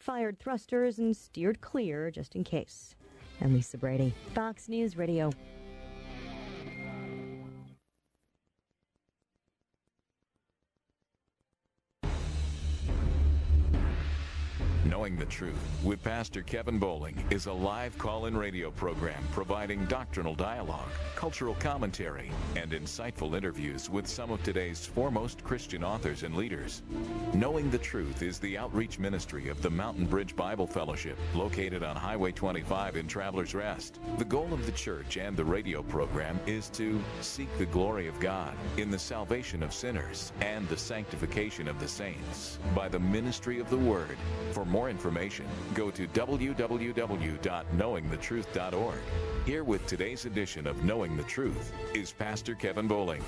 fired thrusters and steered clear just in case. I'm Lisa Brady, Fox News Radio. Knowing the Truth with Pastor Kevin Bowling is a live call-in radio program providing doctrinal dialogue, cultural commentary, and insightful interviews with some of today's foremost Christian authors and leaders. Knowing the Truth is the outreach ministry of the Mountain Bridge Bible Fellowship, located on Highway 25 in Travelers Rest. The goal of the church and the radio program is to seek the glory of God in the salvation of sinners and the sanctification of the saints by the ministry of the Word. For more information, go to www.knowingthetruth.org. Here with today's edition of Knowing the Truth is Pastor Kevin Bowling.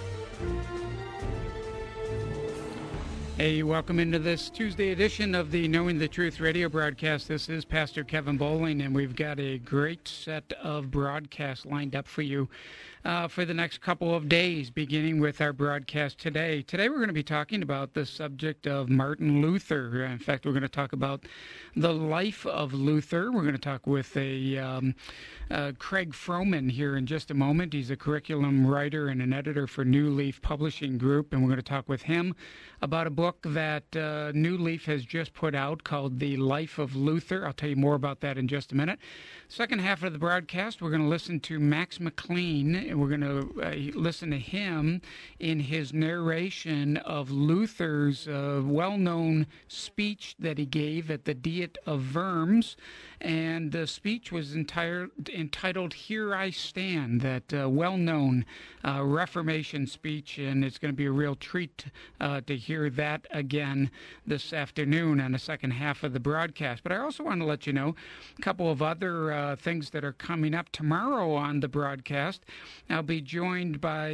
Hey, welcome into this Tuesday edition of the Knowing the Truth radio broadcast. This is Pastor Kevin Bowling, and we've got a great set of broadcasts lined up for you for the next couple of days, beginning with our broadcast today. Today we're going to be talking about the subject of Martin Luther. In fact, we're going to talk about the life of Luther. We're going to talk with Craig Froman here in just a moment. He's a curriculum writer and an editor for New Leaf Publishing Group, and we're going to talk with him about a book that New Leaf has just put out called The Life of Luther. I'll tell you more about that in just a minute. Second half of the broadcast, we're going to listen to Max McLean, and we're going to listen to him in his narration of Luther's well-known speech that he gave at the Diet of Worms. And the speech was entitled Here I Stand, that well-known Reformation speech, and it's going to be a real treat to hear that again this afternoon on the second half of the broadcast. But I also want to let you know a couple of other things that are coming up tomorrow on the broadcast. I'll be joined by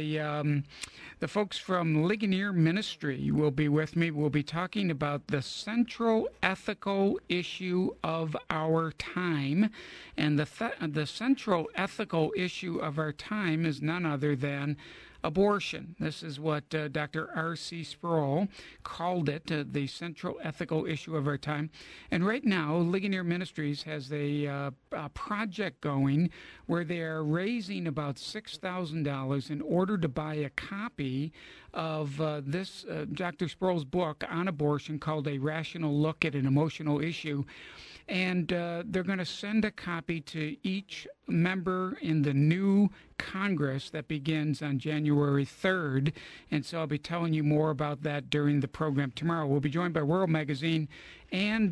the folks from Ligonier Ministry will be with me. We'll be talking about the central ethical issue of our time. And the central ethical issue of our time is none other than abortion. This is what Dr. R.C. Sproul called it, the central ethical issue of our time. And right now, Ligonier Ministries has a project going where they are raising about $6,000 in order to buy a copy of this Dr. Sproul's book on abortion called A Rational Look at an Emotional Issue. And they're going to send a copy to each member in the new Congress that begins on January 3rd. And so I'll be telling you more about that during the program tomorrow. We'll be joined by World Magazine and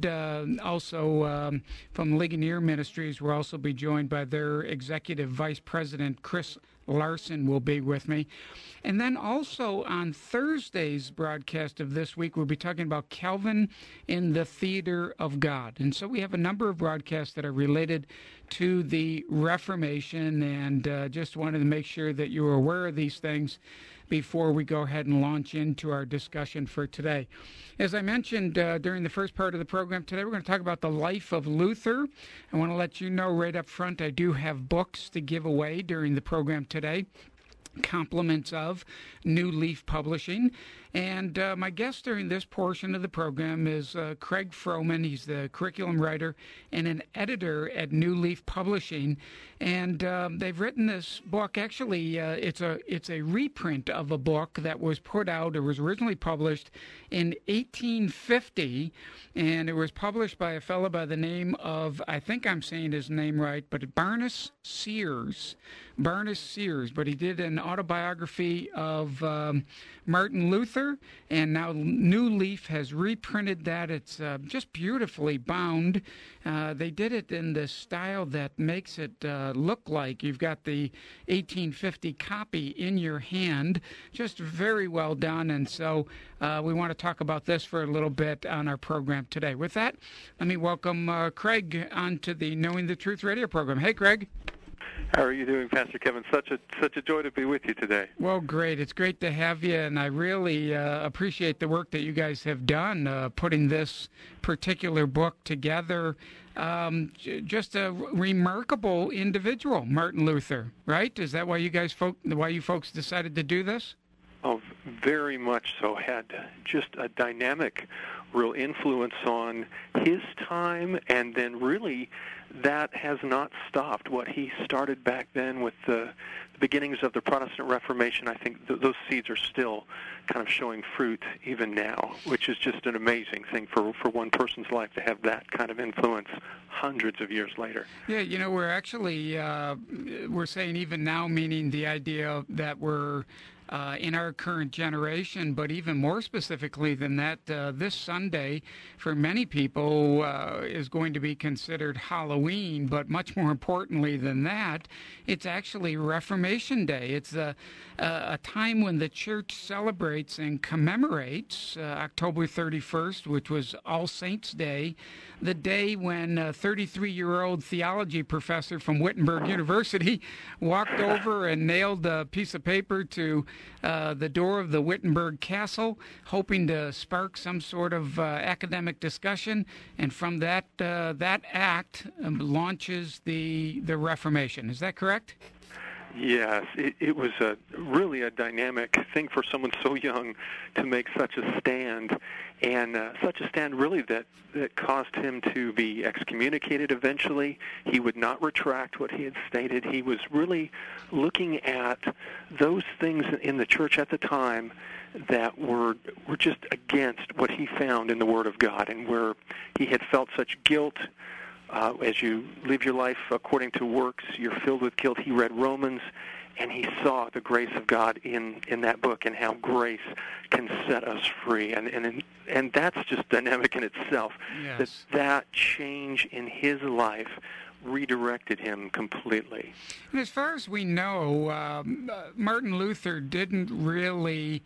also from Ligonier Ministries. We'll also be joined by their Executive Vice President, Chris Larson, will be with me. And then also on Thursday's broadcast of this week, we'll be talking about Calvin in the Theater of God. And so we have a number of broadcasts that are related to the Reformation, and just wanted to make sure that you were aware of these things before we go ahead and launch into our discussion for today. As I mentioned during the first part of the program today, we're going to talk about the life of Luther. I want to let you know right up front, I do have books to give away during the program today, compliments of New Leaf Publishing. And my guest during this portion of the program is Craig Froman. He's the curriculum writer and an editor at New Leaf Publishing. And they've written this book. Actually, it's a reprint of a book that was put out. It was originally published in 1850, and it was published by a fellow by the name of, I think I'm saying his name right, but Barnes Sears. Barnes Sears. But he did an autobiography of Martin Luther, and now New Leaf has reprinted that. It's just beautifully bound. They did it in the style that makes it look like you've got the 1850 copy in your hand. Just very well done, and so we want to talk about this for a little bit on our program today. With that, let me welcome Craig onto the Knowing the Truth radio program. Hey, Craig. How are you doing, Pastor Kevin? Such a joy to be with you today. Well, great. It's great to have you, and I really appreciate the work that you guys have done putting this particular book together. Just a remarkable individual, Martin Luther, right? Is that why you folks decided to do this? Oh, very much so. Had just a dynamic real influence on his time, and then really that has not stopped. What he started back then with the beginnings of the Protestant Reformation, I think those seeds are still kind of showing fruit even now, which is just an amazing thing for one person's life to have that kind of influence hundreds of years later. Yeah, we're actually, we're saying even now, meaning the idea that we're in our current generation, but even more specifically than that, this Sunday, for many people, is going to be considered Halloween, but much more importantly than that, it's actually Reformation Day. It's a time when the church celebrates and commemorates October 31st, which was All Saints' Day, the day when a 33-year-old theology professor from Wittenberg University walked over and nailed a piece of paper to the door of the Wittenberg Castle, hoping to spark some sort of academic discussion, and from that act launches the Reformation. Is that correct? Yes, it was really a dynamic thing for someone so young to make such a stand, and such a stand really that caused him to be excommunicated eventually. He would not retract what he had stated. He was really looking at those things in the church at the time that were just against what he found in the Word of God, and where he had felt such guilt. As you live your life according to works, you're filled with guilt. He read Romans, and he saw the grace of God in that book, and how grace can set us free. And that's just dynamic in itself. Yes. That change in his life redirected him completely. And as far as we know, Martin Luther didn't really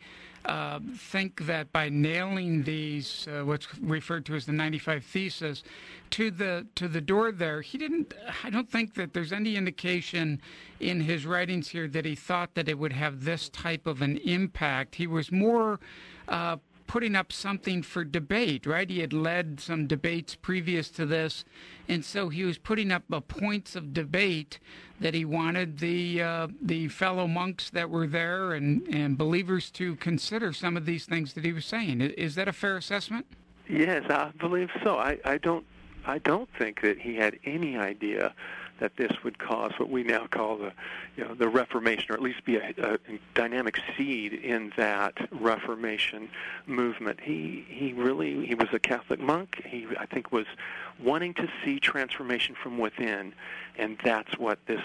think that by nailing these, what's referred to as the 95 Theses, to the door there, he didn't. I don't think that there's any indication in his writings here that he thought that it would have this type of an impact. He was more putting up something for debate, right? He had led some debates previous to this, and so he was putting up points of debate that he wanted the fellow monks that were there and believers to consider some of these things that he was saying. Is that a fair assessment? Yes, I believe so. I don't think that he had any idea that this would cause what we now call the Reformation, or at least be a dynamic seed in that Reformation movement. He was a Catholic monk. He, I think, was wanting to see transformation from within, and that's what this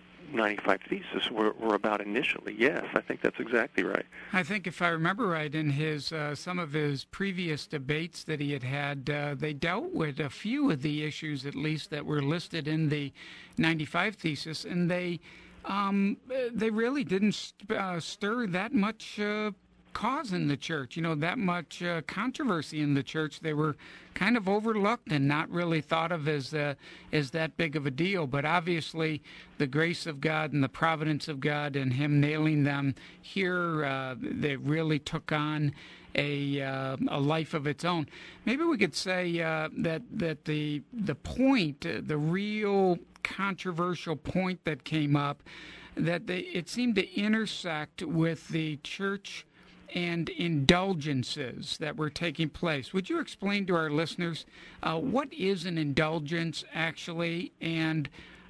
95 Theses were about initially. Yes, I think that's exactly right. I think if I remember right, in his some of his previous debates that he had, they dealt with a few of the issues, at least, that were listed in the 95 Thesis, and they really didn't stir that much cause in the church, that much controversy in the church. They were kind of overlooked and not really thought of as that big of a deal. But obviously, the grace of God and the providence of God and Him nailing them here, they really took on a life of its own. Maybe we could say that the point, the real controversial point that came up, that it seemed to intersect with the church and indulgences that were taking place. Would you explain to our listeners what is an indulgence actually, and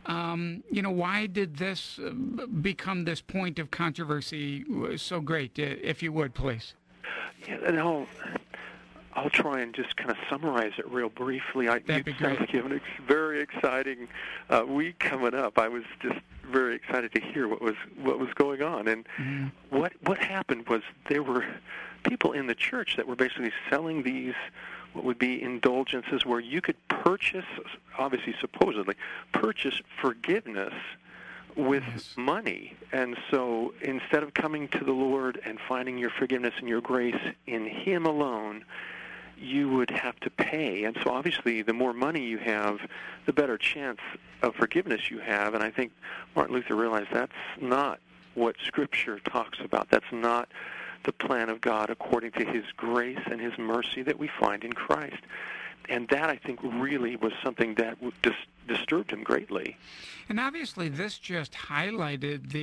why did this become this point of controversy so great? If you would, please. Yeah, and I'll try and just kind of summarize it real briefly. That'd be great. Sounds like you have a very exciting week coming up. I was just very excited to hear what was going on, and what happened was there were people in the church that were basically selling these what would be indulgences, where you could purchase, obviously supposedly purchase forgiveness with money. And so instead of coming to the Lord and finding your forgiveness and your grace in Him alone, you would have to pay. And so obviously the more money you have, the better chance of forgiveness you have. And I think Martin Luther realized that's not what Scripture talks about. That's not the plan of God according to His grace and His mercy that we find in Christ. that, I think, really was something that disturbed him greatly. And obviously, this just highlighted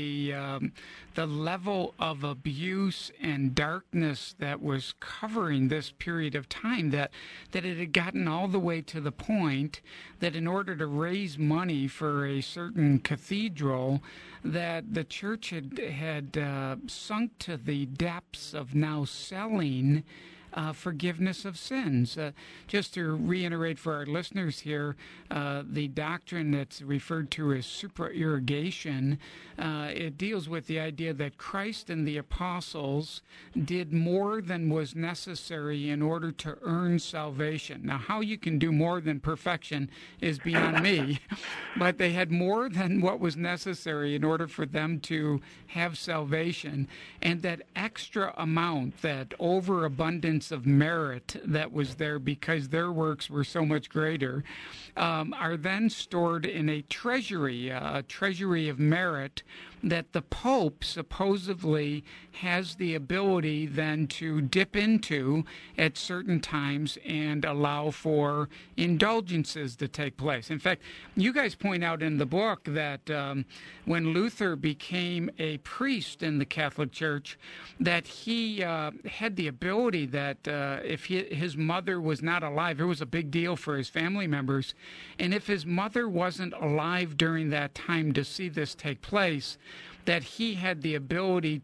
the level of abuse and darkness that was covering this period of time. That it had gotten all the way to the point that in order to raise money for a certain cathedral, that the church had sunk to the depths of now selling forgiveness of sins. Just to reiterate for our listeners here, the doctrine that's referred to as supererogation, it deals with the idea that Christ and the apostles did more than was necessary in order to earn salvation. Now, how you can do more than perfection is beyond me, but they had more than what was necessary in order for them to have salvation, and that extra amount, that overabundance of merit that was there because their works were so much greater, are then stored in a treasury of merit that the Pope supposedly has the ability then to dip into at certain times and allow for indulgences to take place. In fact, you guys point out in the book that when Luther became a priest in the Catholic Church, that he had the ability that if his mother was not alive, it was a big deal for his family members, and if his mother wasn't alive during that time to see this take place, that he had the ability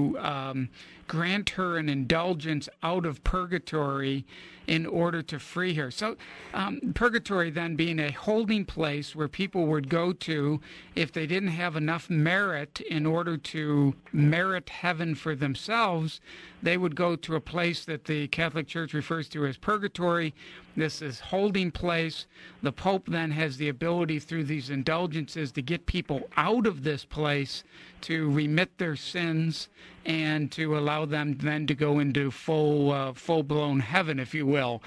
to grant her an indulgence out of purgatory in order to free her. So purgatory then being a holding place where people would go to if they didn't have enough merit in order to merit heaven for themselves, they would go to a place that the Catholic Church refers to as purgatory. This is holding place. The Pope then has the ability through these indulgences to get people out of this place, to remit their sins, and to allow them then to go into full-blown heaven, if you will.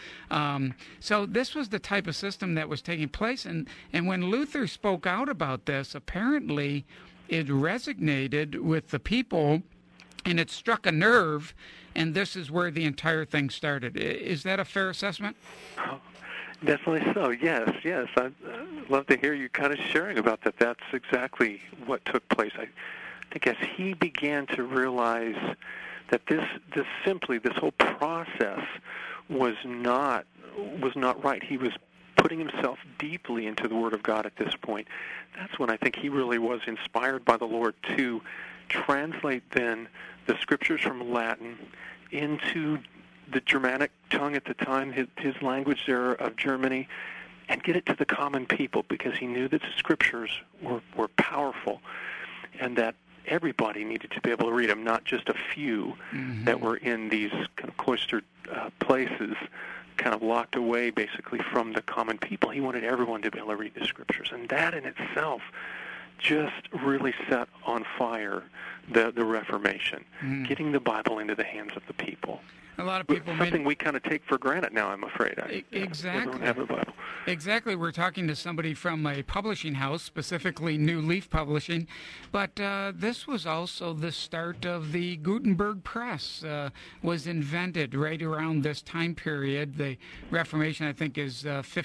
So this was the type of system that was taking place. And when Luther spoke out about this, apparently it resonated with the people, and it struck a nerve, and this is where the entire thing started. Is that a fair assessment? Oh, definitely so, yes. I'd love to hear you kind of sharing about that. That's exactly what took place. I think as he began to realize that this whole process was not right. He was putting himself deeply into the Word of God at this point. That's when I think he really was inspired by the Lord to translate then the Scriptures from Latin into the Germanic tongue at the time, his language there of Germany, and get it to the common people, because he knew that the Scriptures were powerful and that everybody needed to be able to read them, not just a few that were in these kind of cloistered places, kind of locked away basically from the common people. He wanted everyone to be able to read the Scriptures, and that in itself just really set on fire the Reformation, getting the Bible into the hands of the people. A lot of people something we kind of take for granted now, I'm afraid. Exactly. Everyone have a Bible. Exactly. We're talking to somebody from a publishing house, specifically New Leaf Publishing, but this was also the start of the Gutenberg press. Was invented right around this time period. The Reformation, I think, is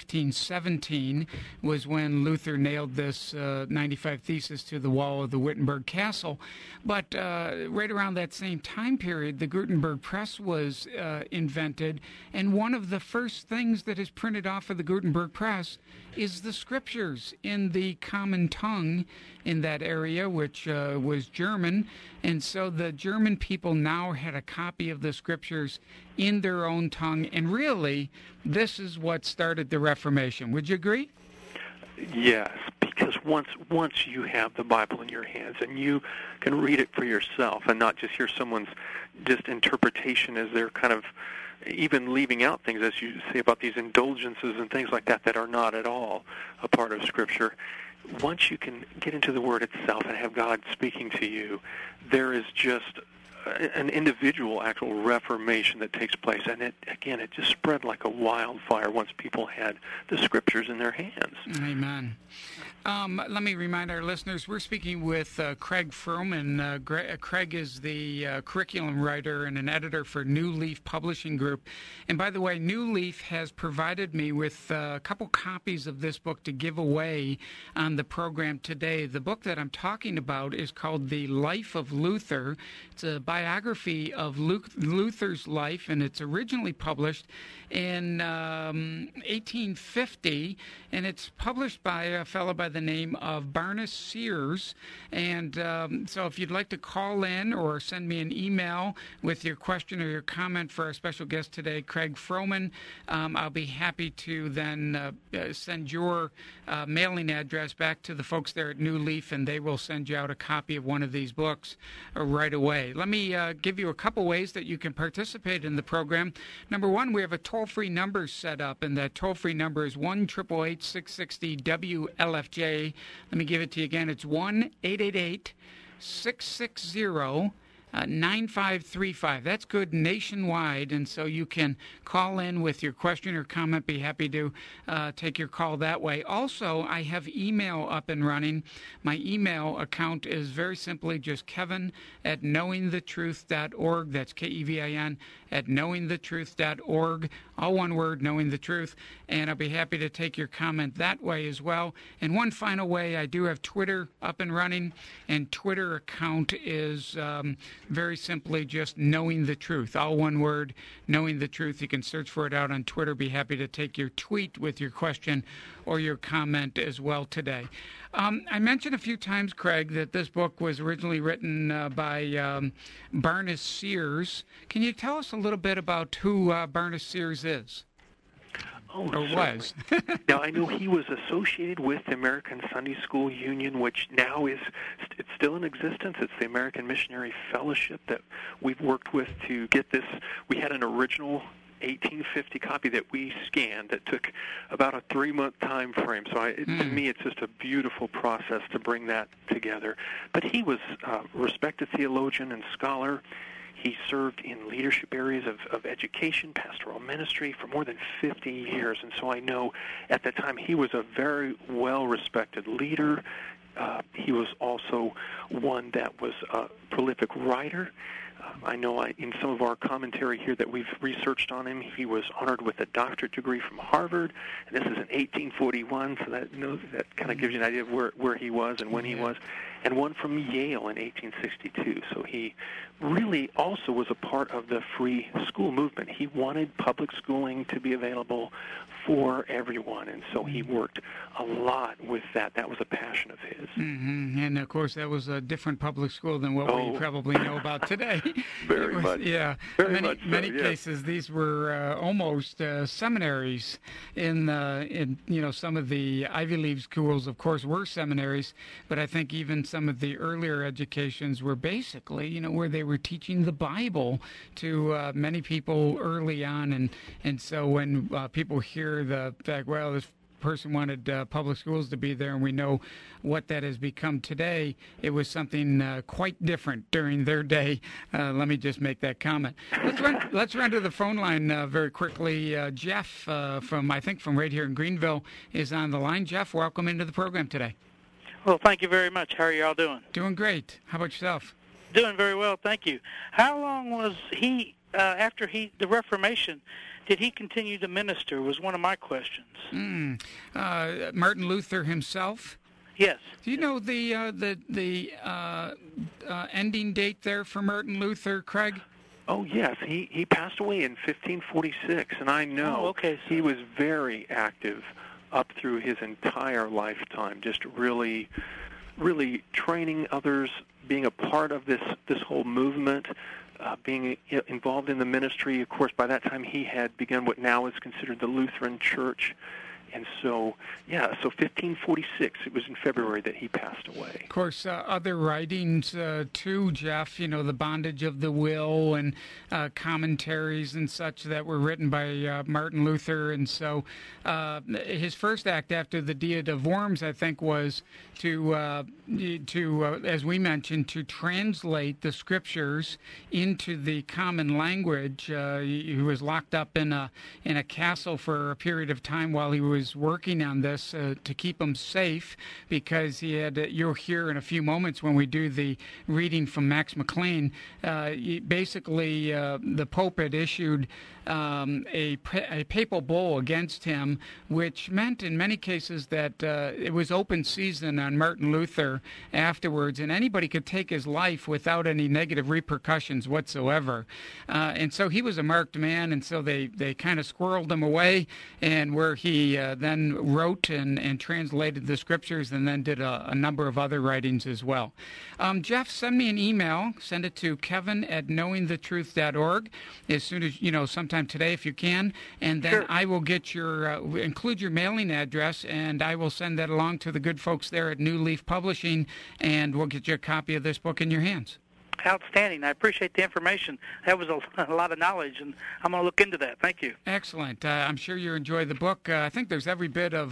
1517 was when Luther nailed this 95 Thesis to the wall of the Wittenberg Castle. But right around that same time period, the Gutenberg press was invented, and one of the first things that is printed off of the Gutenberg press is the Scriptures in the common tongue in that area, which was German. And so the German people now had a copy of the Scriptures in their own tongue, and really this is what started the Reformation. Would you agree? Yes, because once you have the Bible in your hands and you can read it for yourself and not just hear someone's just interpretation as they're kind of even leaving out things, as you say about these indulgences and things like that that are not at all a part of Scripture, once you can get into the Word itself and have God speaking to you, there is just an individual actual reformation that takes place. And it just spread like a wildfire once people had the Scriptures in their hands. Amen. Let me remind our listeners, we're speaking with Craig Froman. Craig is the curriculum writer and an editor for New Leaf Publishing Group. And by the way, New Leaf has provided me with a couple copies of this book to give away on the program today. The book that I'm talking about is called The Life of Luther. It's a biography of Luther's life, and it's originally published in 1850, and it's published by a fellow by the name of Barnes Sears. And so if you'd like to call in or send me an email with your question or your comment for our special guest today, Craig Froman, I'll be happy to then send your mailing address back to the folks there at New Leaf, and they will send you out a copy of one of these books right away. Let me give you a couple ways that you can participate in the program. Number one, we have a toll-free number set up, and that toll-free number is 1-888-660-WLFJ. Let me give it to you again. It's 1-888-660-9535. That's good nationwide, and so you can call in with your question or comment. Be happy to take your call that way. Also, I have email up and running. My email account is very simply just kevin@knowingthetruth.org. That's Kevin @knowingthetruth.org. All one word, Knowing the Truth. And I'll be happy to take your comment that way as well. And one final way, I do have Twitter up and running, and Twitter account is very simply just Knowing the Truth. All one word, Knowing the Truth. You can search for it out on Twitter. Be happy to take your tweet with your question or your comment as well today. I mentioned a few times, Craig, that this book was originally written by Barnes Sears. Can you tell us a little bit about who Barnes Sears is? Oh, or was? Now, I know he was associated with the American Sunday School Union, which now it's still in existence. It's the American Missionary Fellowship that we've worked with to get this. We had an original 1850 copy that we scanned that took about a 3-month time frame. So to me, it's just a beautiful process to bring that together. But he was a respected theologian and scholar. He served in leadership areas of education, pastoral ministry for more than 50 years. And so I know at the time he was a very well-respected leader. He was also one that was a prolific writer. I know in some of our commentary here that we've researched on him, he was honored with a doctorate degree from Harvard, and this is in 1841, so that kind of gives you an idea of where he was and when he was, and one from Yale in 1862. So he really also was a part of the free school movement. He wanted public schooling to be available for everyone, and so he worked a lot with that. That was a passion of his. Mm-hmm. And, of course, that was a different public school than what we probably know about today. Very much. Yeah. Very in many cases, these were almost seminaries in some of the Ivy League schools, of course, were seminaries, but I think even some of the earlier educations were basically, where they were teaching the Bible to many people early on. And so when people hear the fact, well, this person wanted public schools to be there, and we know what that has become today, it was something quite different during their day. Let me just make that comment. Let's run to the phone line very quickly. Jeff from right here in Greenville is on the line. Jeff, welcome into the program today. Well, thank you very much. How are you all doing? Doing great. How about yourself? Doing very well, thank you. How long was he, after the Reformation, did he continue to minister, was one of my questions. Martin Luther himself? Yes. Do you know the ending date there for Martin Luther, Craig? Oh, yes. He passed away in 1546, and I know he was very active up through his entire lifetime, just really, really training others, being a part of this whole movement, being involved in the ministry. Of course, by that time he had begun what now is considered the Lutheran Church, And so 1546, it was in February that he passed away. Of course, other writings too, Jeff, the bondage of the will and commentaries and such that were written by Martin Luther. And so his first act after the Diet of Worms, I think, was to as we mentioned, to translate the scriptures into the common language. He was locked up in a castle for a period of time while he was working on this to keep him safe, because he had, you'll hear in a few moments when we do the reading from Max McLean, basically the Pope had issued a papal bull against him, which meant in many cases that it was open season on Martin Luther afterwards, and anybody could take his life without any negative repercussions whatsoever. And so he was a marked man, and so they kind of squirreled him away, and where he then wrote and translated the scriptures, and then did a number of other writings as well. Jeff, send me an email. Send it to kevin@knowingthetruth.org as soon as, sometime today if you can, and then Sure. I will get include your mailing address, and I will send that along to the good folks there at New Leaf Publishing, and we'll get you a copy of this book in your hands. Outstanding. I appreciate the information. That was a lot of knowledge, and I'm going to look into that. Thank you. Excellent. I'm sure you enjoy the book. I think there's every bit of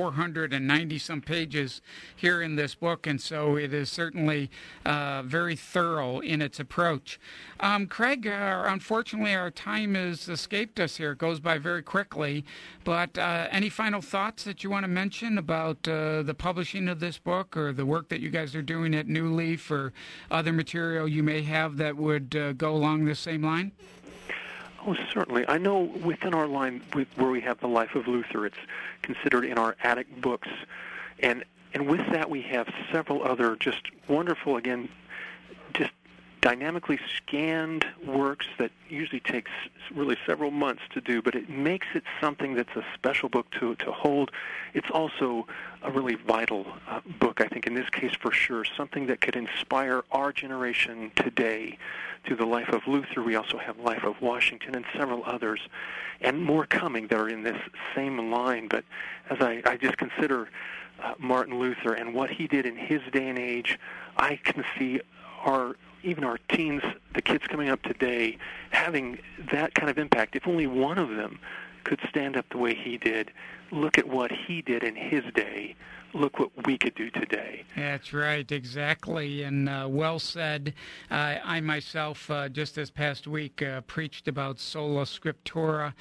490-some pages here in this book, and so it is certainly very thorough in its approach. Craig, unfortunately, our time has escaped us here. It goes by very quickly, but any final thoughts that you want to mention about the publishing of this book, or the work that you guys are doing at New Leaf, or other material you may have that would go along the same line? Oh, certainly. I know within our line where we have the Life of Luther, it's considered in our attic books. And with that, we have several other just wonderful, again, just dynamically scanned works that usually takes really several months to do, but it makes it something that's a special book to hold. It's also a really vital book, I think, in this case for sure, something that could inspire our generation today. Through the Life of Luther, we also have Life of Washington and several others, and more coming that are in this same line. But as I just consider Martin Luther and what he did in his day and age, I can see even our teens, the kids coming up today, having that kind of impact. If only one of them could stand up the way he did, look at what he did in his day, look what we could do today. That's right, exactly, and well said. I myself, just this past week, preached about sola scriptura,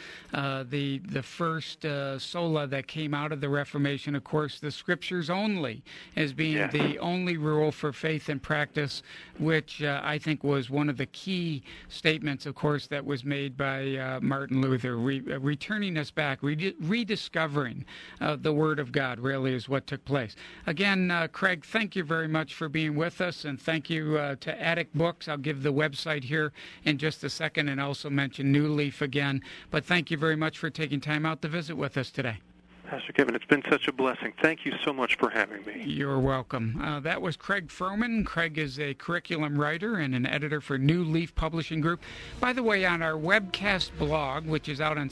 the first sola that came out of the Reformation, of course, the Scriptures only, as being the only rule for faith and practice, which I think was one of the key statements, of course, that was made by Martin Luther, returning us back, rediscovering the Word of God, really, is what took place. Again, Craig, thank you very much for being with us, and thank you to Attic Books. I'll give the website here in just a second and also mention New Leaf again. But thank you very much for taking time out to visit with us today. Pastor Kevin, it's been such a blessing. Thank you so much for having me. You're welcome. That was Craig Froman. Craig is a curriculum writer and an editor for New Leaf Publishing Group. By the way, on our webcast blog, which is out on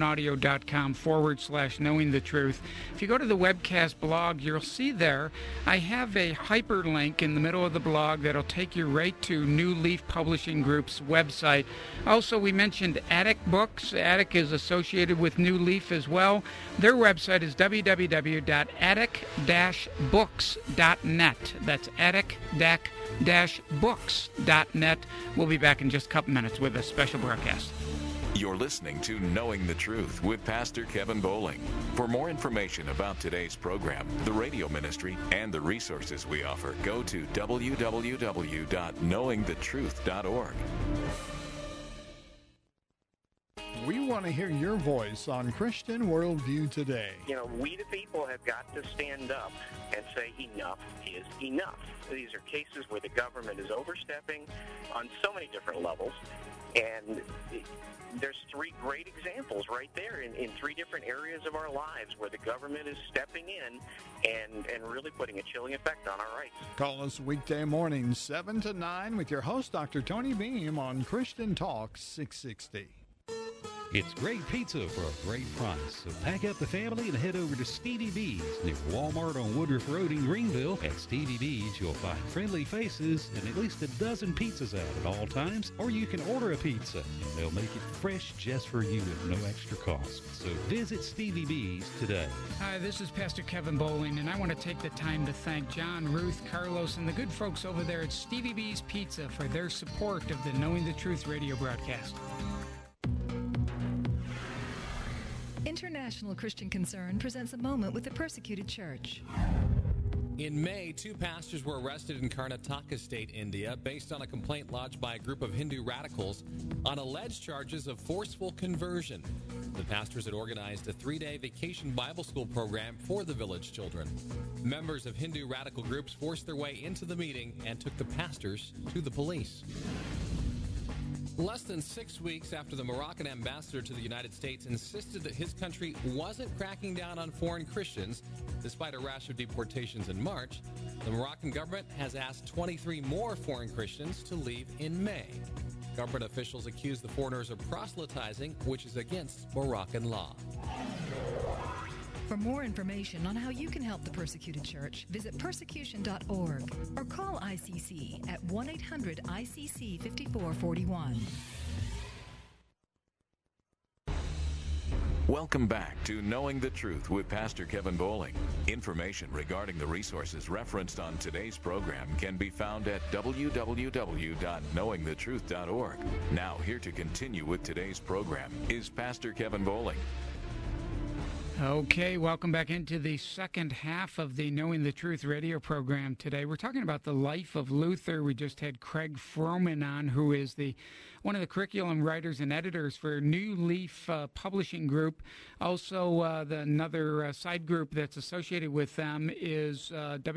sermonaudio.com/knowing the truth, if you go to the webcast blog, you'll see there I have a hyperlink in the middle of the blog that'll take you right to New Leaf Publishing Group's website. Also, we mentioned Attic Books. Attic is associated with New Leaf as well. Their website is www.attic-books.net. That's attic-books.net. We'll be back in just a couple minutes with a special broadcast. You're listening to Knowing the Truth with Pastor Kevin Bowling. For more information about today's program, the radio ministry, and the resources we offer, go to www.knowingthetruth.org. We want to hear your voice on Christian Worldview Today. We the people have got to stand up and say enough is enough. These are cases where the government is overstepping on so many different levels, and there's three great examples right there in three different areas of our lives where the government is stepping in and really putting a chilling effect on our rights. Call us weekday mornings 7 to 9 with your host, Dr. Tony Beam, on Christian Talk 660. It's great pizza for a great price. So pack up the family and head over to Stevie B's near Walmart on Woodruff Road in Greenville. At Stevie B's, you'll find friendly faces and at least a dozen pizzas out at all times. Or you can order a pizza and they'll make it fresh just for you at no extra cost. So visit Stevie B's today. Hi, this is Pastor Kevin Bowling, and I want to take the time to thank John, Ruth, Carlos, and the good folks over there at Stevie B's Pizza for their support of the Knowing the Truth radio broadcast. International Christian Concern presents a moment with the persecuted church. In May, 2 pastors were arrested in Karnataka State, India, based on a complaint lodged by a group of Hindu radicals on alleged charges of forceful conversion. The pastors had organized a 3-day vacation Bible school program for the village children. Members of Hindu radical groups forced their way into the meeting and took the pastors to the police. Less than 6 weeks after the Moroccan ambassador to the United States insisted that his country wasn't cracking down on foreign Christians, despite a rash of deportations in March, the Moroccan government has asked 23 more foreign Christians to leave in May. Government officials accuse the foreigners of proselytizing, which is against Moroccan law. For more information on how you can help the persecuted church, visit persecution.org or call ICC at 1-800-ICC-5441. Welcome back to Knowing the Truth with Pastor Kevin Bowling. Information regarding the resources referenced on today's program can be found at www.knowingthetruth.org. Now, here to continue with today's program is Pastor Kevin Bowling. Okay, welcome back into the second half of the Knowing the Truth radio program today. We're talking about the life of Luther. We just had Craig Froman on, who is one of the curriculum writers and editors for New Leaf Publishing Group. Also, another side group that's associated with them is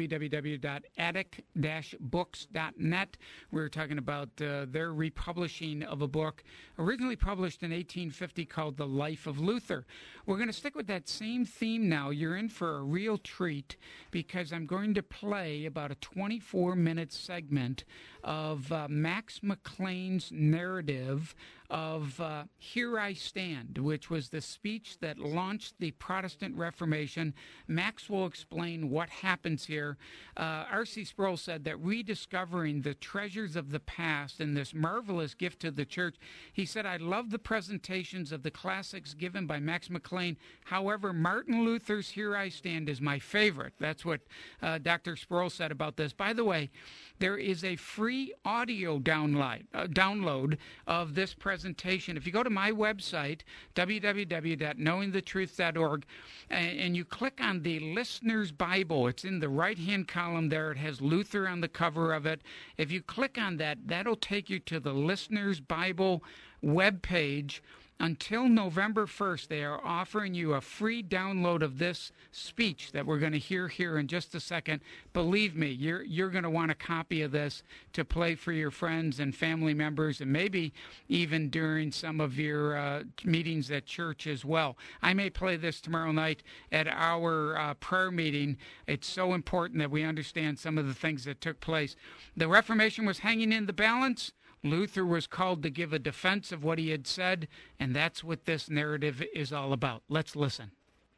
www.attic-books.net. We're talking about their republishing of a book originally published in 1850 called The Life of Luther. We're going to stick with that same theme now. You're in for a real treat because I'm going to play about a 24-minute segment of Max McLean's narrative of Here I Stand, which was the speech that launched the Protestant Reformation. Max will explain what happens here. R.C. Sproul said that rediscovering the treasures of the past and this marvelous gift to the church, he said, I love the presentations of the classics given by Max McLean. However, Martin Luther's Here I Stand is my favorite. That's what Dr. Sproul said about this. By the way, there is a free audio download of this presentation. If you go to my website, www.knowingthetruth.org, and you click on the Listener's Bible, it's in the right-hand column there. It has Luther on the cover of it. If you click on that, that'll take you to the Listener's Bible webpage. Until November 1st, they are offering you a free download of this speech that we're going to hear here in just a second. Believe me, you're going to want a copy of this to play for your friends and family members, and maybe even during some of your meetings at church as well. I may play this tomorrow night at our prayer meeting. It's so important that we understand some of the things that took place. The Reformation was hanging in the balance. Luther was called to give a defense of what he had said, and that's what this narrative is all about. Let's listen.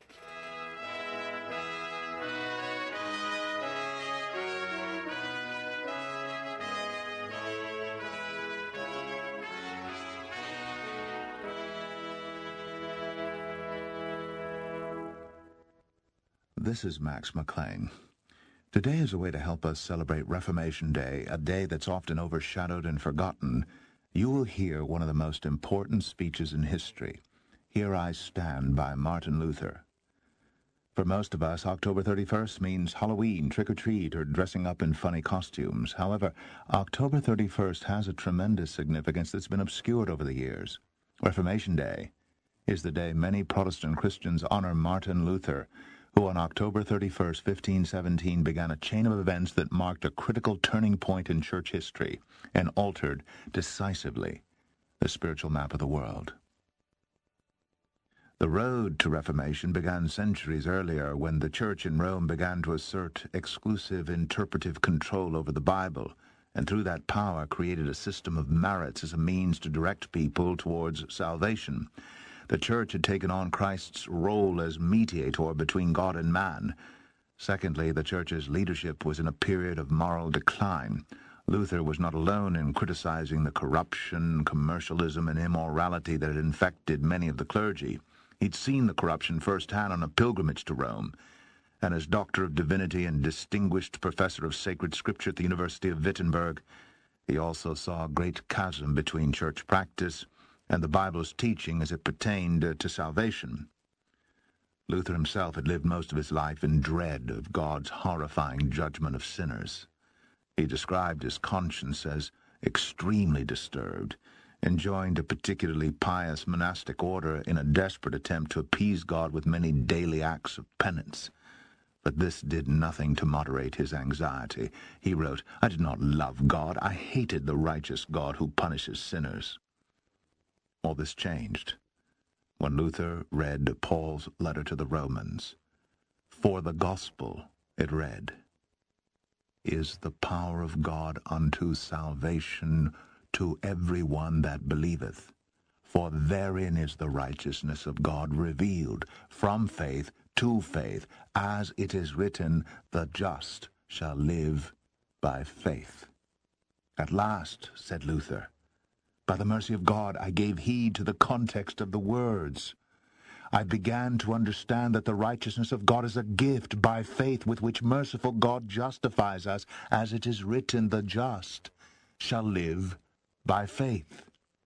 This is Max McLean. Today is a way to help us celebrate Reformation Day, a day that's often overshadowed and forgotten. You will hear one of the most important speeches in history, Here I Stand by Martin Luther. For most of us, October 31st means Halloween, trick-or-treat, or dressing up in funny costumes. However, October 31st has a tremendous significance that's been obscured over the years. Reformation Day is the day many Protestant Christians honor Martin Luther, who on October 31st, 1517, began a chain of events that marked a critical turning point in church history and altered decisively the spiritual map of the world. The road to Reformation began centuries earlier when the Church in Rome began to assert exclusive interpretive control over the Bible, and through that power created a system of merits as a means to direct people towards salvation. The Church had taken on Christ's role as mediator between God and man. Secondly, the Church's leadership was in a period of moral decline. Luther was not alone in criticizing the corruption, commercialism, and immorality that had infected many of the clergy. He'd seen the corruption firsthand on a pilgrimage to Rome, and as Doctor of Divinity and distinguished professor of sacred scripture at the University of Wittenberg, he also saw a great chasm between church practice and the Bible's teaching as it pertained to salvation. Luther himself had lived most of his life in dread of God's horrifying judgment of sinners. He described his conscience as extremely disturbed, and joined a particularly pious monastic order in a desperate attempt to appease God with many daily acts of penance. But this did nothing to moderate his anxiety. He wrote, "I did not love God. I hated the righteous God who punishes sinners." All this changed when Luther read Paul's letter to the Romans. "For the gospel," it read, "is the power of God unto salvation to every one that believeth. For therein is the righteousness of God revealed, from faith to faith, as it is written, the just shall live by faith." At last, said Luther, by the mercy of God, I gave heed to the context of the words. I began to understand that the righteousness of God is a gift by faith with which merciful God justifies us, as it is written, the just shall live by faith.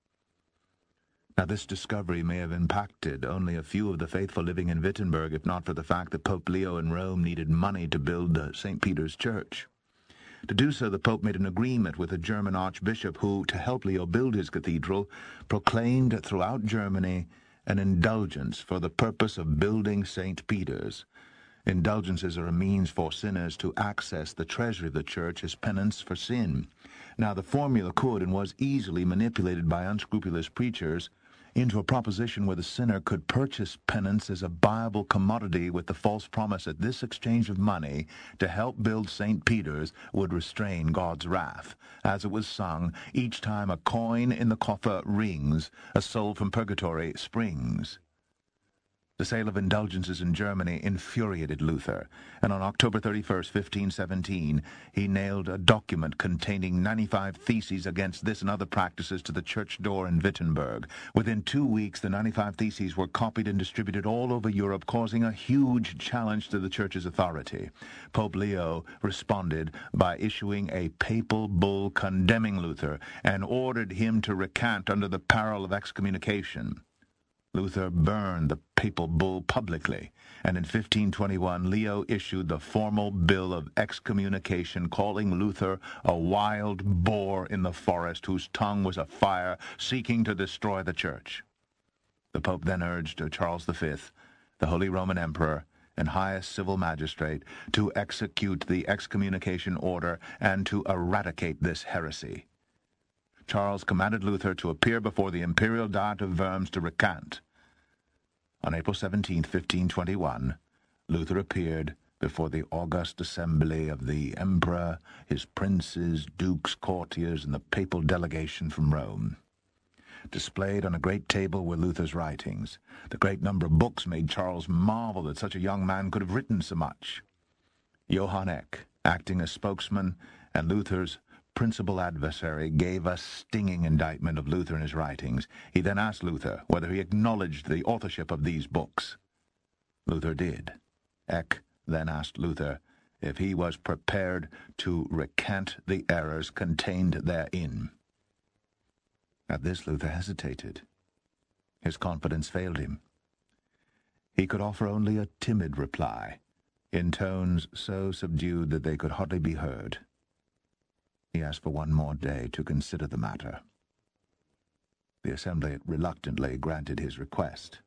Now, this discovery may have impacted only a few of the faithful living in Wittenberg, if not for the fact that Pope Leo in Rome needed money to build St. Peter's Church. To do so, the Pope made an agreement with a German archbishop who, to help Leo build his cathedral, proclaimed throughout Germany an indulgence for the purpose of building St. Peter's. Indulgences are a means for sinners to access the treasury of the Church as penance for sin. Now, the formula could and was easily manipulated by unscrupulous preachers into a proposition where the sinner could purchase penance as a buyable commodity with the false promise that this exchange of money to help build St. Peter's would restrain God's wrath. As it was sung, each time a coin in the coffer rings, a soul from purgatory springs. The sale of indulgences in Germany infuriated Luther, and on October 31st, 1517, he nailed a document containing 95 theses against this and other practices to the church door in Wittenberg. Within 2 weeks, the 95 theses were copied and distributed all over Europe, causing a huge challenge to the church's authority. Pope Leo responded by issuing a papal bull condemning Luther and ordered him to recant under the peril of excommunication. Luther burned the papal bull publicly, and in 1521 Leo issued the formal bill of excommunication, calling Luther a wild boar in the forest whose tongue was a fire seeking to destroy the Church. The Pope then urged Charles V, the Holy Roman Emperor and highest civil magistrate, to execute the excommunication order and to eradicate this heresy. Charles commanded Luther to appear before the Imperial Diet of Worms to recant. On April 17, 1521, Luther appeared before the august assembly of the emperor, his princes, dukes, courtiers, and the papal delegation from Rome. Displayed on a great table were Luther's writings. The great number of books made Charles marvel that such a young man could have written so much. Johann Eck, acting as spokesman, and Luther's principal adversary, gave a stinging indictment of Luther and his writings. He then asked Luther whether he acknowledged the authorship of these books. Luther did. Eck then asked Luther if he was prepared to recant the errors contained therein. At this Luther hesitated. His confidence failed him. He could offer only a timid reply, in tones so subdued that they could hardly be heard. He asked for one more day to consider the matter. The assembly reluctantly granted his request.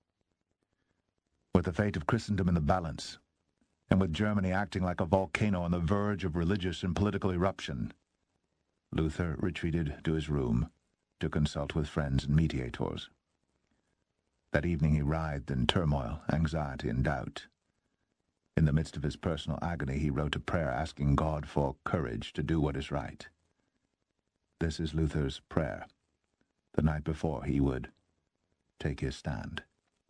With the fate of Christendom in the balance, and with Germany acting like a volcano on the verge of religious and political eruption, Luther retreated to his room to consult with friends and mediators. That evening he writhed in turmoil, anxiety, and doubt. In the midst of his personal agony, he wrote a prayer asking God for courage to do what is right. This is Luther's prayer. The night before, he would take your stand.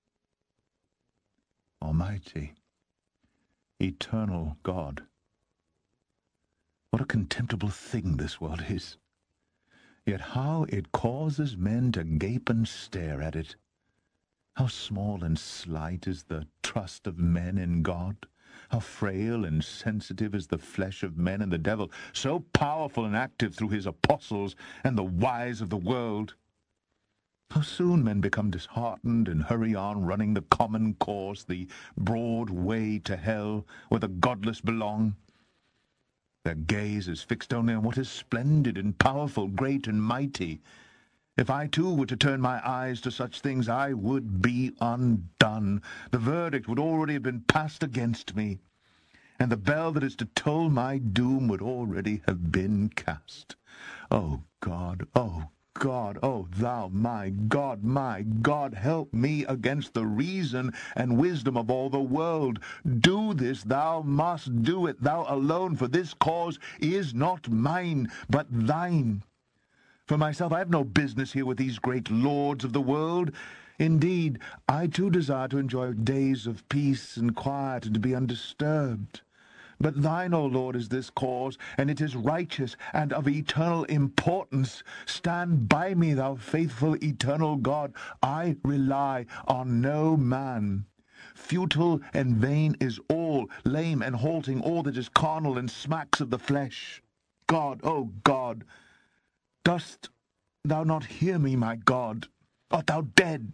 Almighty, eternal God, what a contemptible thing this world is. Yet how it causes men to gape and stare at it. How small and slight is the trust of men in God. How frail and sensitive is the flesh of men, and the devil so powerful and active through his apostles and the wise of the world. How soon men become disheartened and hurry on, running the common course, the broad way to hell, where the godless belong. Their gaze is fixed only on what is splendid and powerful, great and mighty. If I, too, were to turn my eyes to such things, I would be undone. The verdict would already have been passed against me, and the bell that is to toll my doom would already have been cast. O God, O God, O thou my God, help me against the reason and wisdom of all the world. Do this, thou must do it, thou alone, for this cause is not mine, but thine. For myself, I have no business here with these great lords of the world. Indeed, I too desire to enjoy days of peace and quiet and to be undisturbed. But thine, O Lord, is this cause, and it is righteous and of eternal importance. Stand by me, thou faithful eternal God. I rely on no man. Futile and vain is all, lame and halting all that is carnal and smacks of the flesh. God, O God, dost thou not hear me, my God? Art thou dead?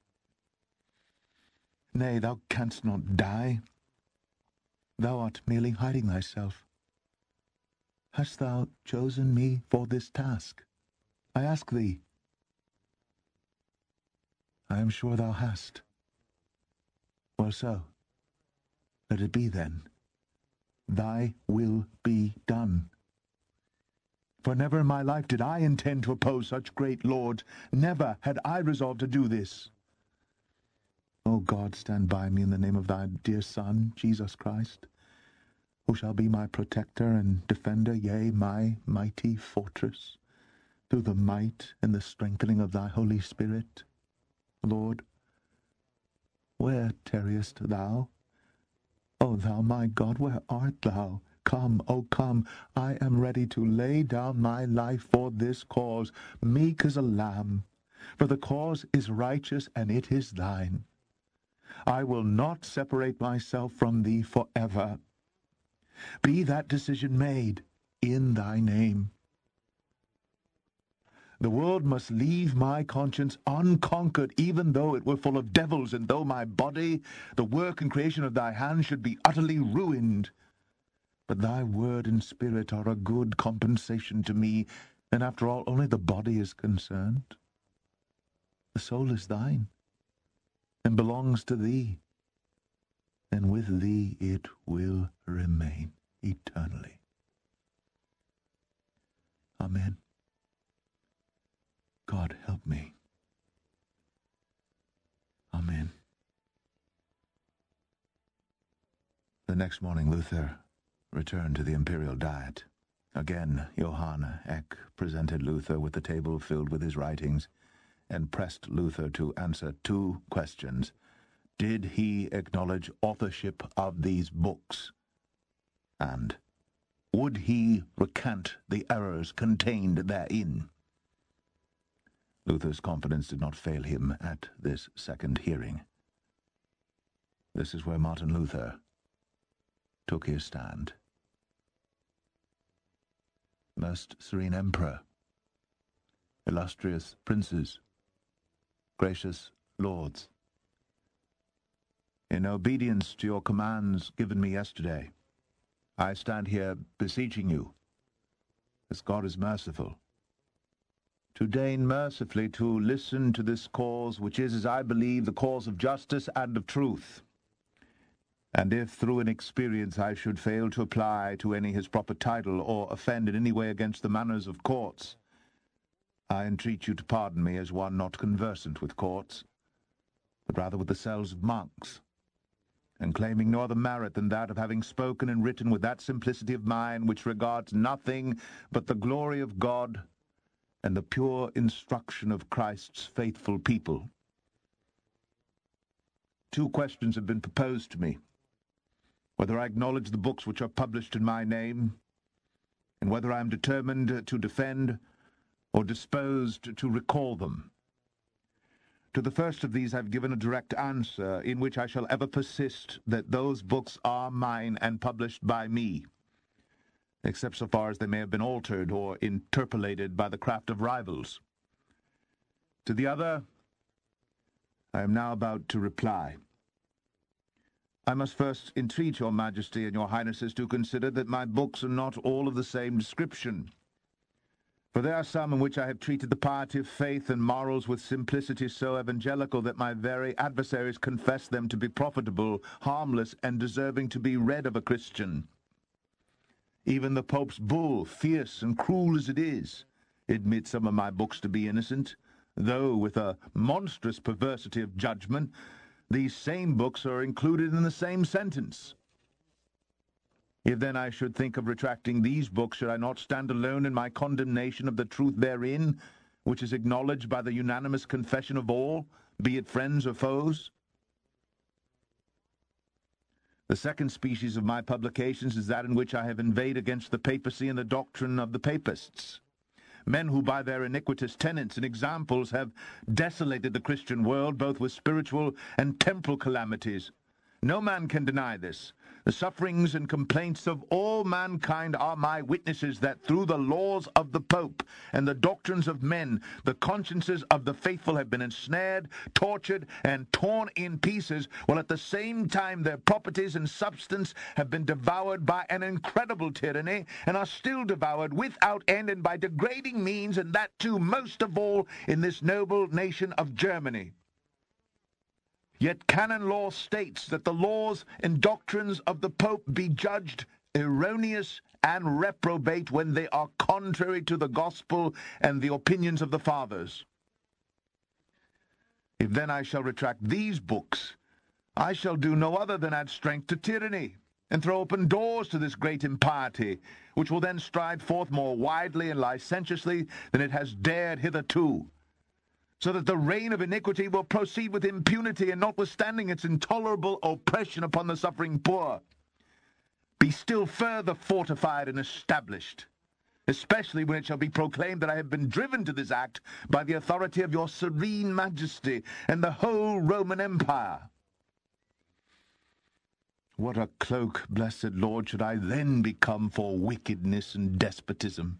Nay, thou canst not die. Thou art merely hiding thyself. Hast thou chosen me for this task? I ask thee. I am sure thou hast. Well, so, let it be then. Thy will be done. For never in my life did I intend to oppose such great lords. Never had I resolved to do this. O God, stand by me in the name of thy dear Son, Jesus Christ, who shall be my protector and defender, yea, my mighty fortress, through the might and the strengthening of thy Holy Spirit. Lord, where tarriest thou? O thou my God, where art thou? Come, O come, I am ready to lay down my life for this cause, meek as a lamb, for the cause is righteous and it is thine. I will not separate myself from thee forever. Be that decision made in thy name. The world must leave my conscience unconquered, even though it were full of devils, and though my body, the work and creation of thy hands, should be utterly ruined. But thy word and spirit are a good compensation to me, and after all, only the body is concerned. The soul is thine, and belongs to thee, and with thee it will remain eternally. Amen. God, help me. Amen. The next morning, Luther returned to the imperial diet. Again, Johann Eck presented Luther with the table filled with his writings and pressed Luther to answer two questions. Did he acknowledge authorship of these books? And would he recant the errors contained therein? Luther's confidence did not fail him at this second hearing. This is where Martin Luther took his stand. Most Serene Emperor, illustrious princes, gracious lords, in obedience to your commands given me yesterday, I stand here beseeching you, as God is merciful, to deign mercifully to listen to this cause, which is, as I believe, the cause of justice and of truth. And if through inexperience I should fail to apply to any his proper title, or offend in any way against the manners of courts, I entreat you to pardon me as one not conversant with courts, but rather with the cells of monks, and claiming no other merit than that of having spoken and written with that simplicity of mind which regards nothing but the glory of God and the pure instruction of Christ's faithful people. two questions have been proposed to me: whether I acknowledge the books which are published in my name, and whether I am determined to defend or disposed to recall them. To the first of these I've given a direct answer, in which I shall ever persist that those books are mine and published by me, except so far as they may have been altered or interpolated by the craft of rivals. To the other, I am now about to reply. I must first entreat your Majesty and your Highnesses to consider that my books are not all of the same description. For there are some in which I have treated the piety of faith and morals with simplicity so evangelical that my very adversaries confess them to be profitable, harmless, and deserving to be read of a Christian. Even the Pope's bull, fierce and cruel as it is, admits some of my books to be innocent, though with a monstrous perversity of judgment, these same books are included in the same sentence. If then I should think of retracting these books, should I not stand alone in my condemnation of the truth therein, which is acknowledged by the unanimous confession of all, be it friends or foes? The second species of my publications is that in which I have inveighed against the papacy and the doctrine of the papists, men who by their iniquitous tenets and examples have desolated the Christian world, both with spiritual and temporal calamities. No man can deny this. The sufferings and complaints of all mankind are my witnesses that through the laws of the Pope and the doctrines of men, the consciences of the faithful have been ensnared, tortured, and torn in pieces, while at the same time their properties and substance have been devoured by an incredible tyranny, and are still devoured without end and by degrading means, and that too most of all in this noble nation of Germany. Yet canon law states that the laws and doctrines of the Pope be judged erroneous and reprobate when they are contrary to the gospel and the opinions of the fathers. If then I shall retract these books, I shall do no other than add strength to tyranny, and throw open doors to this great impiety, which will then stride forth more widely and licentiously than it has dared hitherto, so that the reign of iniquity will proceed with impunity, and notwithstanding its intolerable oppression upon the suffering poor, be still further fortified and established, especially when it shall be proclaimed that I have been driven to this act by the authority of your serene majesty and the whole Roman Empire. What a cloak, blessed Lord, should I then become for wickedness and despotism!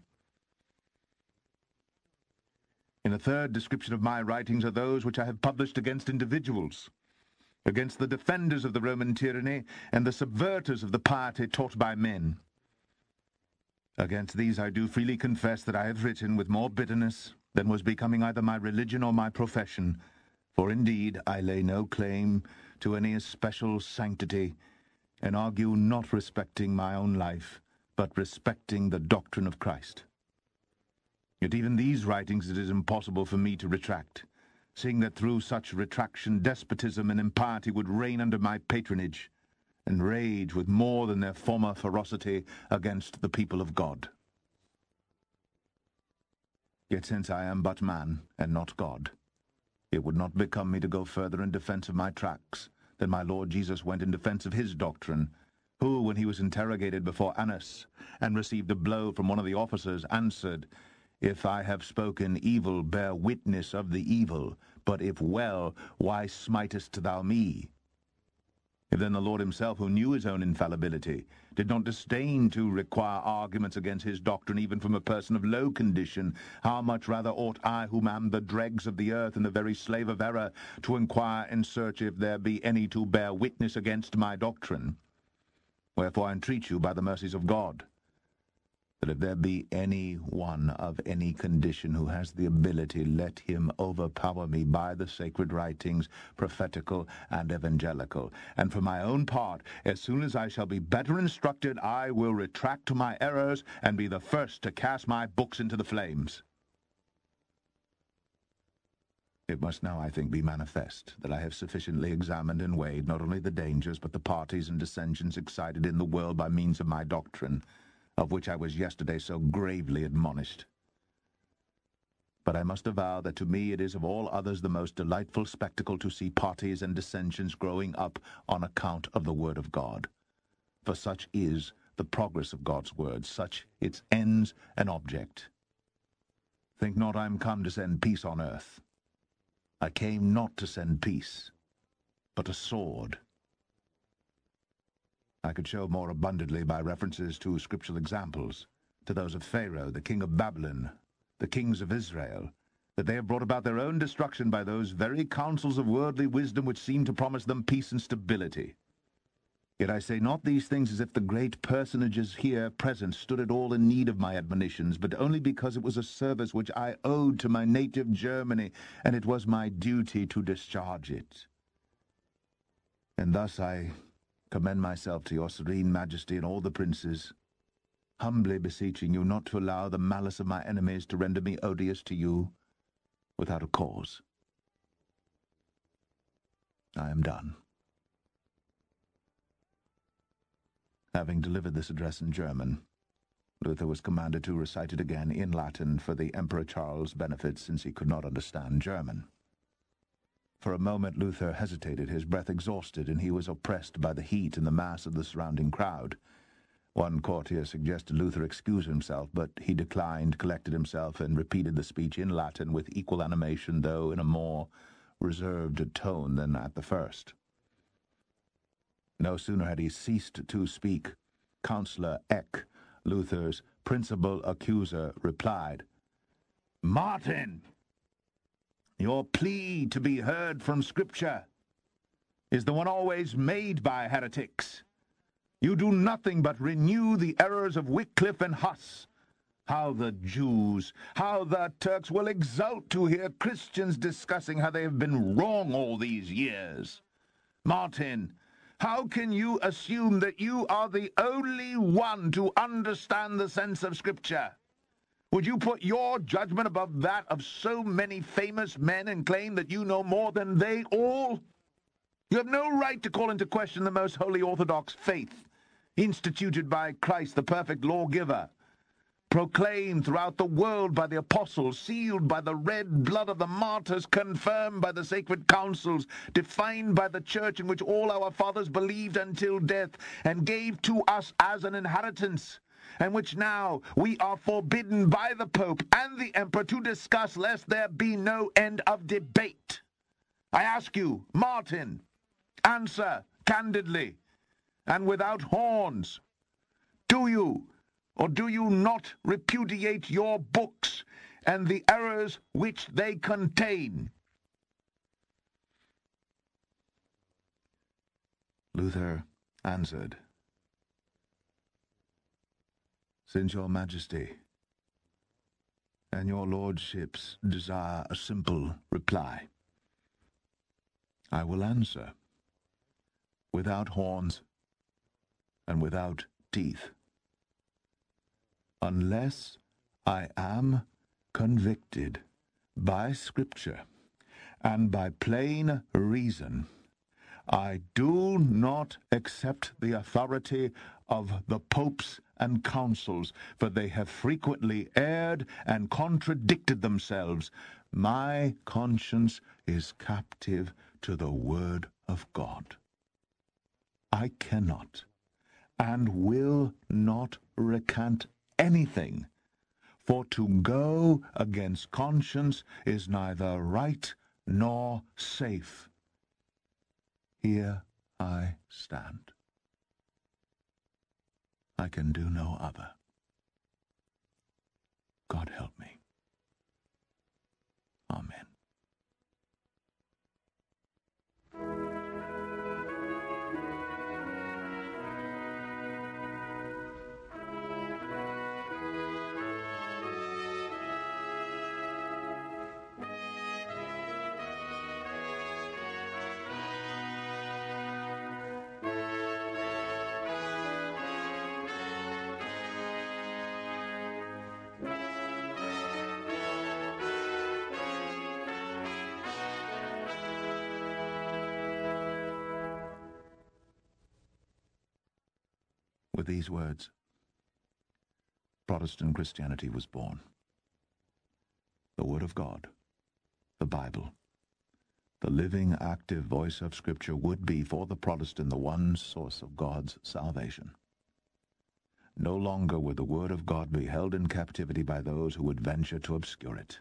In a third description of my writings are those which I have published against individuals, against the defenders of the Roman tyranny and the subverters of the piety taught by men. Against these I do freely confess that I have written with more bitterness than was becoming either my religion or my profession, for indeed I lay no claim to any especial sanctity, and argue not respecting my own life, but respecting the doctrine of Christ. Yet even these writings it is impossible for me to retract, seeing that through such retraction despotism and impiety would reign under my patronage, and rage with more than their former ferocity against the people of God. Yet since I am but man, and not God, it would not become me to go further in defense of my tracts than my Lord Jesus went in defense of his doctrine, who, when he was interrogated before Annas, and received a blow from one of the officers, answered, "If I have spoken evil, bear witness of the evil, but if well, why smitest thou me?" If then the Lord himself, who knew his own infallibility, did not disdain to require arguments against his doctrine even from a person of low condition, how much rather ought I, whom am the dregs of the earth and the very slave of error, to inquire and search if there be any to bear witness against my doctrine? Wherefore I entreat you by the mercies of God, that if there be any one of any condition who has the ability, let him overpower me by the sacred writings, prophetical and evangelical. And for my own part, as soon as I shall be better instructed, I will retract my errors, and be the first to cast my books into the flames. It must now, I think, be manifest that I have sufficiently examined and weighed not only the dangers, but the parties and dissensions excited in the world by means of my doctrine, of which I was yesterday so gravely admonished. But I must avow that to me it is of all others the most delightful spectacle to see parties and dissensions growing up on account of the Word of God. For such is the progress of God's Word, such its ends and object. Think not I am come to send peace on earth. I came not to send peace, but a sword. I could show more abundantly by references to scriptural examples, to those of Pharaoh, the king of Babylon, the kings of Israel, that they have brought about their own destruction by those very counsels of worldly wisdom which seem to promise them peace and stability. Yet I say not these things as if the great personages here present stood at all in need of my admonitions, but only because it was a service which I owed to my native Germany, and it was my duty to discharge it. And thus I commend myself to your serene majesty and all the princes, humbly beseeching you not to allow the malice of my enemies to render me odious to you without a cause. I am done. Having delivered this address in German, Luther was commanded to recite it again in Latin for the Emperor Charles' benefit, since he could not understand German. For a moment Luther hesitated, his breath exhausted, and he was oppressed by the heat and the mass of the surrounding crowd. One courtier suggested Luther excuse himself, but he declined, collected himself, and repeated the speech in Latin with equal animation, though in a more reserved tone than at the first. No sooner had he ceased to speak, Councillor Eck, Luther's principal accuser, replied, "Martin, your plea to be heard from Scripture is the one always made by heretics. You do nothing but renew the errors of Wycliffe and Huss. How the Jews, how the Turks will exult to hear Christians discussing how they have been wrong all these years. Martin, how can you assume that you are the only one to understand the sense of Scripture? Would you put your judgment above that of so many famous men and claim that you know more than they all? You have no right to call into question the most holy Orthodox faith, instituted by Christ, the perfect lawgiver, proclaimed throughout the world by the apostles, sealed by the red blood of the martyrs, confirmed by the sacred councils, defined by the church in which all our fathers believed until death, and gave to us as an inheritance, and which now we are forbidden by the Pope and the Emperor to discuss, lest there be no end of debate. I ask you, Martin, answer candidly and without horns. Do you or do you not repudiate your books and the errors which they contain?" Luther answered, "Since your Majesty and your lordships desire a simple reply, I will answer, without horns and without teeth. Unless I am convicted by Scripture and by plain reason, I do not accept the authority of the popes and councils, for they have frequently erred and contradicted themselves. My conscience is captive to the Word of God. I cannot and will not recant anything, for to go against conscience is neither right nor safe. Here I stand. I can do no other. God help me. Amen." With these words, Protestant Christianity was born. the Word of God, the Bible, the living, active voice of Scripture would be for the Protestant the one source of God's salvation. No longer would the Word of God be held in captivity by those who would venture to obscure it.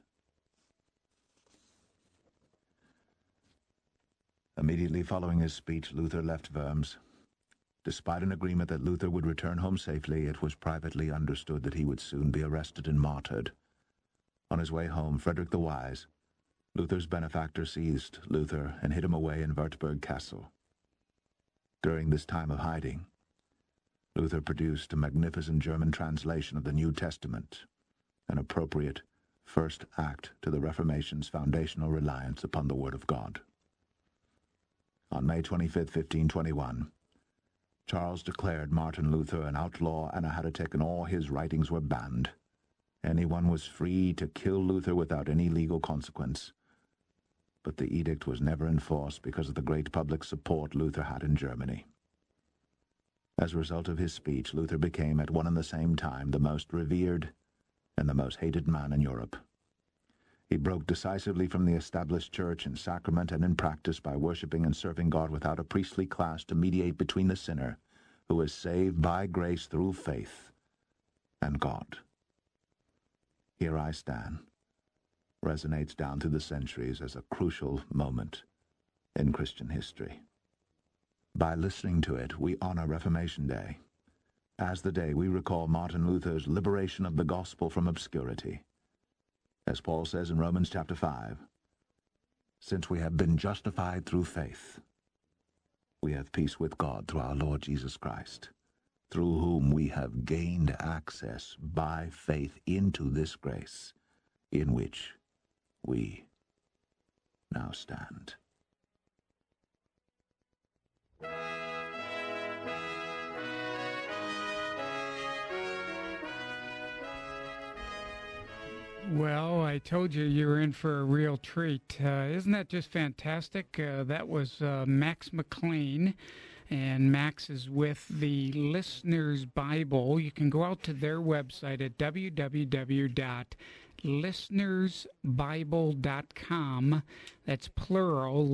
Immediately following his speech, Luther left Worms. Despite an agreement that Luther would return home safely, it was privately understood that he would soon be arrested and martyred. On his way home, Frederick the Wise, Luther's benefactor, seized Luther and hid him away in Wartburg Castle. During this time of hiding, Luther produced a magnificent German translation of the New Testament, an appropriate first act to the Reformation's foundational reliance upon the Word of God. On May 25, 1521, Charles declared Martin Luther an outlaw and a heretic, and all his writings were banned. Anyone was free to kill Luther without any legal consequence. But the edict was never enforced because of the great public support Luther had in Germany. As a result of his speech, Luther became at one and the same time the most revered and the most hated man in Europe. He broke decisively from the established church in sacrament and in practice by worshiping and serving God without a priestly class to mediate between the sinner, who is saved by grace through faith, and God. Here I Stand resonates down through the centuries as a crucial moment in Christian history. By listening to it, we honor Reformation Day, as the day we recall Martin Luther's liberation of the gospel from obscurity. As Paul says in Romans chapter 5, since we have been justified through faith, we have peace with God through our Lord Jesus Christ, through whom we have gained access by faith into this grace in which we now stand. Well, I told you were in for a real treat. Isn't that just fantastic? That was Max McLean, and Max is with the Listener's Bible. You can go out to their website at www.listenersbible.com. That's plural,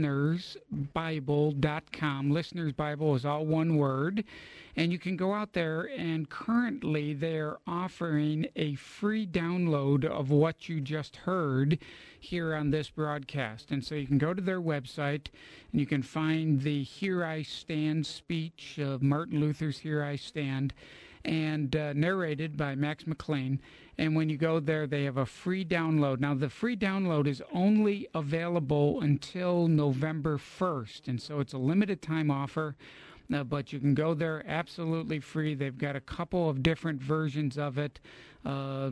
listenersbible.com. Listener's Bible is all one word. And you can go out there, and currently they're offering a free download of what you just heard here on this broadcast. And so you can go to their website, and you can find the Here I Stand speech of Martin Luther's Here I Stand, and narrated by Max McLean. And when you go there, they have a free download. Now, the free download is only available until November 1st, and so it's a limited time offer. But you can go there absolutely free. They've got a couple of different versions of it, a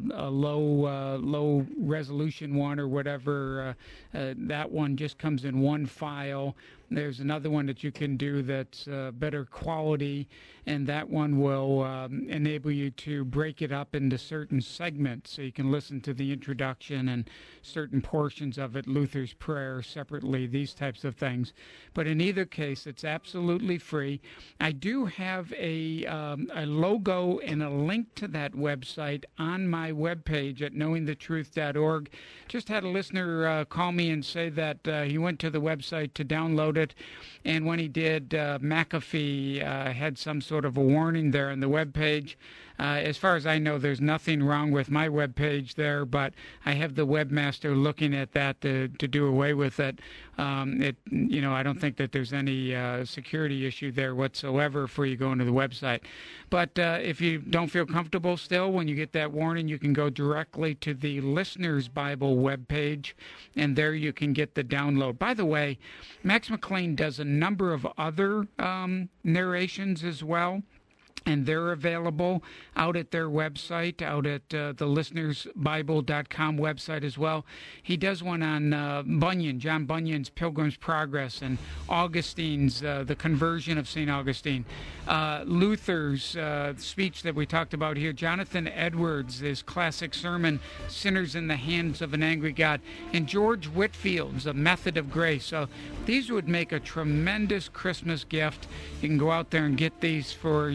low resolution one or whatever. That one just comes in one file. There's another one that you can do that's better quality, and that one will enable you to break it up into certain segments, so you can listen to the introduction and certain portions of it, Luther's Prayer separately, these types of things. But in either case, it's absolutely free. I do have a logo and a link to that website on my webpage at knowingthetruth.org. Just had a listener call me and say that he went to the website to download it, and when he did, McAfee had some sort of a warning there on the webpage. As far as I know, there's nothing wrong with my webpage there, but I have the webmaster looking at that to do away with it. I don't think that there's any security issue there whatsoever for you going to the website. But if you don't feel comfortable still, when you get that warning, you can go directly to the Listener's Bible webpage, and there you can get the download. By the way, Max McLean does a number of other narrations as well, and they're available out at their website, out at the listenersbible.com website as well. He does one on Bunyan, John Bunyan's Pilgrim's Progress, and Augustine's, the conversion of St. Augustine. Luther's speech that we talked about here, Jonathan Edwards' his classic sermon, Sinners in the Hands of an Angry God, and George Whitfield's A Method of Grace. So these would make a tremendous Christmas gift. You can go out there and get these for your loved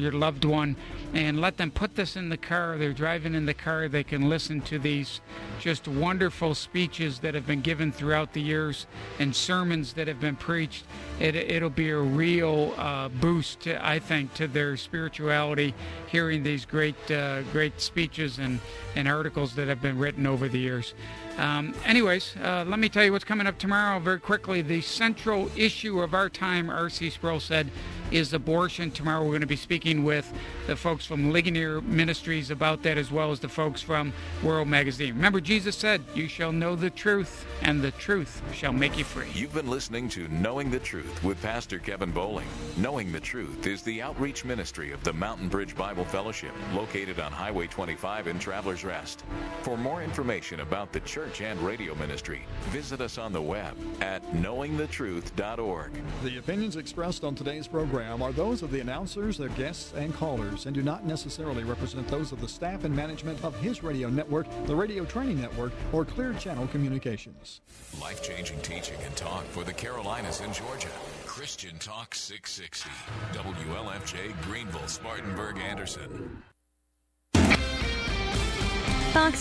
loved one, and let them put this in the car. They're driving in the car. They can listen to these just wonderful speeches that have been given throughout the years and sermons that have been preached. It'll be a real boost, I think, to their spirituality, hearing these great speeches and articles that have been written over the years. Anyways, let me tell you what's coming up tomorrow very quickly. The central issue of our time, R.C. Sproul said, is abortion. Tomorrow we're going to be speaking with the folks from Ligonier Ministries about that, as well as the folks from World Magazine. Remember, Jesus said, "You shall know the truth, and the truth shall make you free." You've been listening to Knowing the Truth with Pastor Kevin Bowling. Knowing the Truth is the outreach ministry of the Mountain Bridge Bible Fellowship, located on Highway 25 in Travelers Rest. For more information about the church and radio ministry, visit us on the web at knowingthetruth.org. The opinions expressed on today's program are those of the announcers, their guests, and callers, and do not necessarily represent those of the staff and management of His Radio Network, the Radio Training Network, or Clear Channel Communications. Life-changing teaching and talk for the Carolinas and Georgia. Christian Talk 660. WLFJ, Greenville, Spartanburg, Anderson. Fox